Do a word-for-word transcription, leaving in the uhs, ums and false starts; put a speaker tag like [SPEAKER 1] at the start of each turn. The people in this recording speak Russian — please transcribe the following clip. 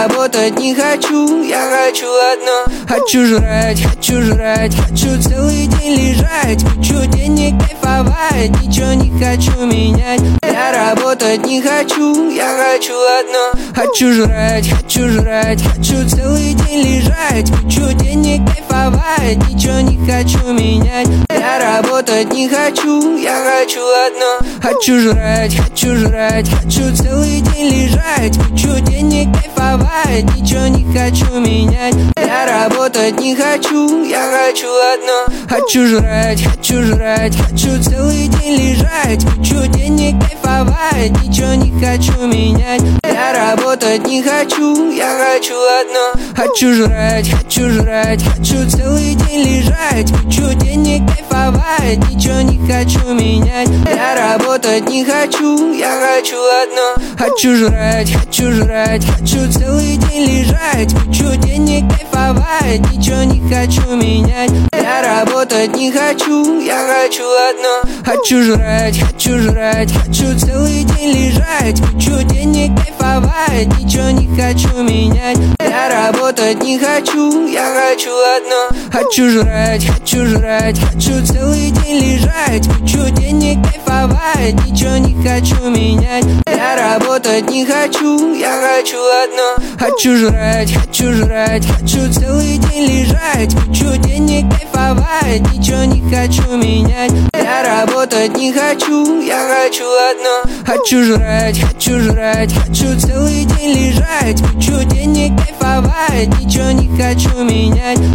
[SPEAKER 1] работать не хочу, я хочу одно. Хочу жрать, хочу жрать, хочу целый день лежать. Хочу денег кайфовать, ничего не хочу менять. Я работать не хочу, я хочу одно. Хочу жрать, хочу жрать, хочу целый день лежать. Хочу денег кайфовать, ничего не хочу менять. Я работать не хочу, я хочу одно. Хочу жрать, хочу жрать, хочу целый день лежать. Хочу денег кайфовать, ничего не хочу менять. Я работать не хочу, я хочу одно. Хочу жрать, хочу жрать, хочу целый день лежать. Хочу денег кайфовать, ничего не хочу менять. Я работать не хочу, я хочу одно. Хочу жрать, хочу жрать, хочу целый день лежать. Хочу денег кайфовать, ничего не хочу менять. Я работать не хочу, я хочу одно. Хочу жрать, хочу жрать, хочу целый день лежать. Хочу денег кайфовать, ничего не хочу менять. Я работать не хочу, я хочу одно. Хочу жрать, хочу жрать, хочу целый день лежать. Хочу денег кайфовать, ничего не хочу менять. Я работать не хочу, я хочу одно. Хочу жрать, хочу жрать, хочу целый день лежать. Хочу денег кайфовать, ничего не хочу менять. Я работать не хочу, я хочу одно. Хочу жрать, хочу жрать, хочу целый день лежать. Хочу денег кайфовать, ничего не хочу менять. Я работать не хочу, я хочу одно. Хочу жрать, хочу жрать, хочу целый день лежать. Хочу денег кайфовать, ничего не хочу менять.